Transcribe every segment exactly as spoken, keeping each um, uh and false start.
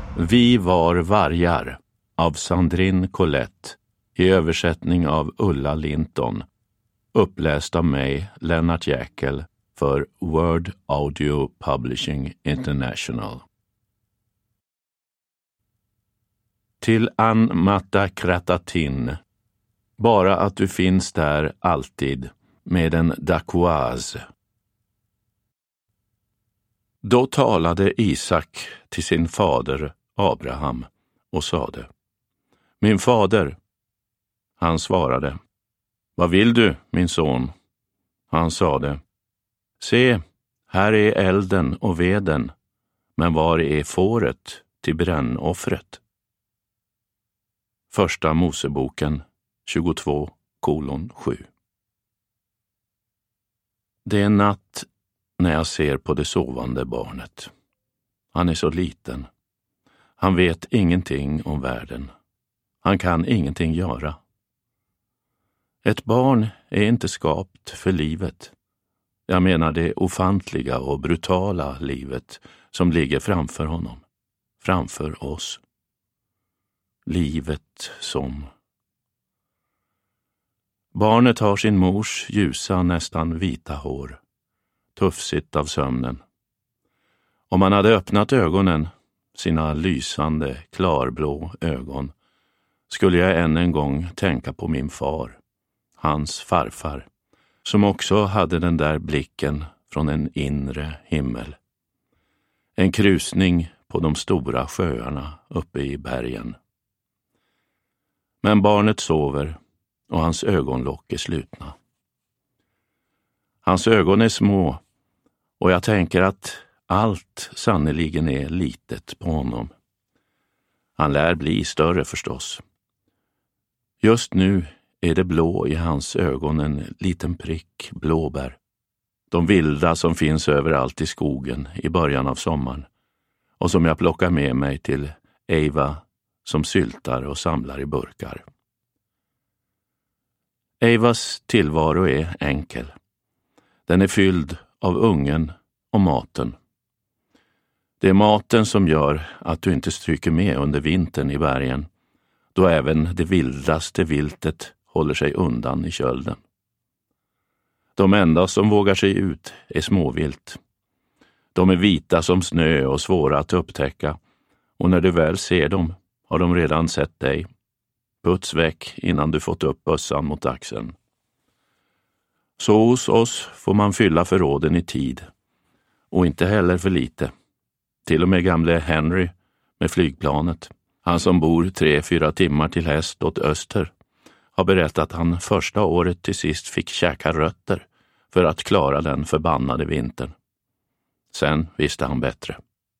Vi var vargar av Sandrine Collette i översättning av Ulla Linton, uppläst av mig, Lennart Jäkel, för Word Audio Publishing International. Till Ann Matta Kratatin. Bara att du finns där alltid med en dacoise. Då talade Isak till sin fader Abraham och sade: Min fader. Han svarade: Vad vill du, min son? Han sade: Se, här är elden och veden, men var är fåret till brännoffret? Första Moseboken tjugotvå kolon sju. Det är natt när jag ser på det sovande barnet. Han är så liten. Han vet ingenting om världen. Han kan ingenting göra. Ett barn är inte skapt för livet. Jag menar det ofantliga och brutala livet som ligger framför honom. Framför oss. Livet som... Barnet har sin mors ljusa, nästan vita hår. Tuffsigt av sömnen. Om man hade öppnat ögonen, sina lysande, klarblå ögon, skulle jag än en gång tänka på min far, hans farfar, som också hade den där blicken från en inre himmel. En krusning på de stora sjöarna uppe i bergen. Men barnet sover och hans ögonlock är slutna. Hans ögon är små och jag tänker att allt sannoliken är litet på honom. Han lär bli större förstås. Just nu är det blå i hans ögon en liten prick blåbär. De vilda som finns överallt i skogen i början av sommaren och som jag plockar med mig till Eva som syltar och samlar i burkar. Evas tillvaro är enkel. Den är fylld av ungen och maten. Det är maten som gör att du inte stryker med under vintern i bergen, då även det vildaste viltet håller sig undan i kölden. De enda som vågar sig ut är småvilt. De är vita som snö och svåra att upptäcka, och när du väl ser dem har de redan sett dig. Puts väck innan du fått upp bössan mot axeln. Så hos oss får man fylla förråden i tid, och inte heller för lite. Till och med gamle Henry med flygplanet, han som bor tre, fyra timmar till häst åt öster, har berättat att han första året till sist fick käka rötter för att klara den förbannade vintern. Sen visste han bättre.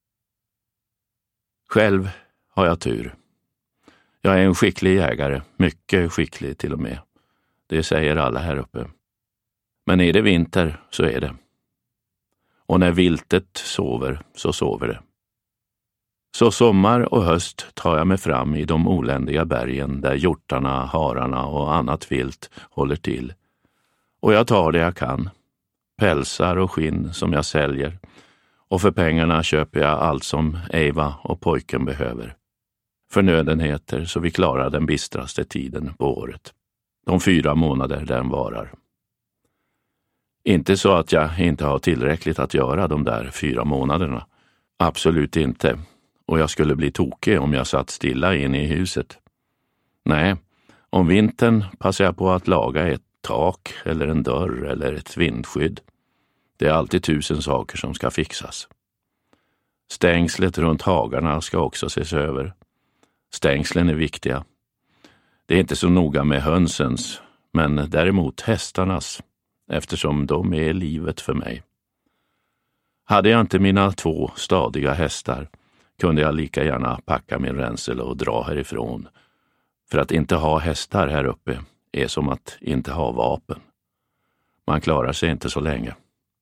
Själv har jag tur. Jag är en skicklig jägare, mycket skicklig till och med. Det säger alla här uppe. Men är det vinter så är det. Och när viltet sover så sover det. Så sommar och höst tar jag mig fram i de oländiga bergen där hjortarna, hararna och annat vilt håller till. Och jag tar det jag kan. Pälsar och skinn som jag säljer. Och för pengarna köper jag allt som Eva och pojken behöver. Förnödenheter så vi klarar den bistraste tiden på året. De fyra månader den varar. Inte så att jag inte har tillräckligt att göra de där fyra månaderna. Absolut inte. Och jag skulle bli tokig om jag satt stilla inne i huset. Nej, om vintern passar jag på att laga ett tak eller en dörr eller ett vindskydd. Det är alltid tusen saker som ska fixas. Stängslet runt hagarna ska också ses över. Stängslen är viktiga. Det är inte så noga med hönsens, men däremot hästarnas, eftersom de är livet för mig. Hade jag inte mina två stadiga hästar kunde jag lika gärna packa min ränsel och dra härifrån. För att inte ha hästar här uppe är som att inte ha vapen. Man klarar sig inte så länge.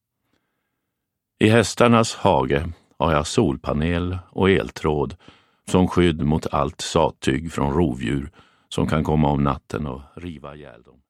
I hästarnas hage har jag solpanel och eltråd som skydd mot allt sattyg från rovdjur som kan komma om natten och riva ihjäl dem.